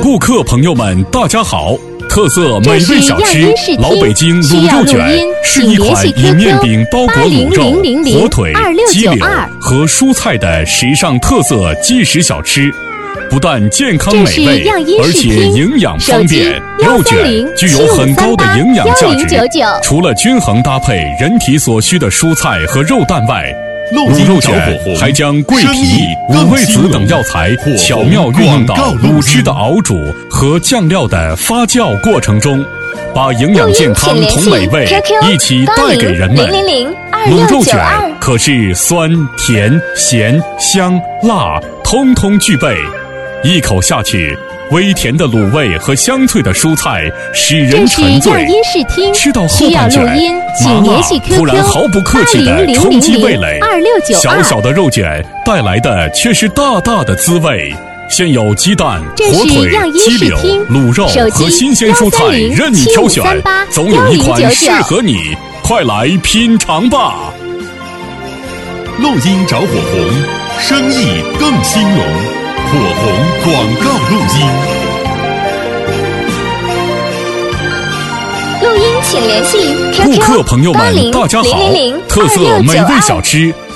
顾客朋友们，大家好！特色美味小吃老北京卤肉卷是一款以面饼包裹卤肉、火腿、鸡柳和蔬菜的时尚特色即食小吃。不但健康美味，而且营养方便。肉卷具有很高的营养价值，除了均衡搭配人体所需的蔬菜和肉蛋外，卤肉卷还将桂皮、五味子等药材巧妙运用到卤汁的熬煮和酱料的发酵过程中，把营养健康同美味一起带给人们。卤肉卷可是酸、甜、咸、香、辣通通具备，一口下去，微甜的卤味和香脆的蔬菜使人沉醉。吃到后半卷，麻辣突然毫不客气地冲击味蕾，小小的肉卷带来的却是大大的滋味。现有鸡蛋、火腿、鸡柳、卤肉和新鲜蔬菜任你挑选，总有一款适合你，快来品尝吧！ 录音找火红，生意更兴隆。火红广告录音， 录音请联系 QQ 顾客朋友们，大家好！特色美味小吃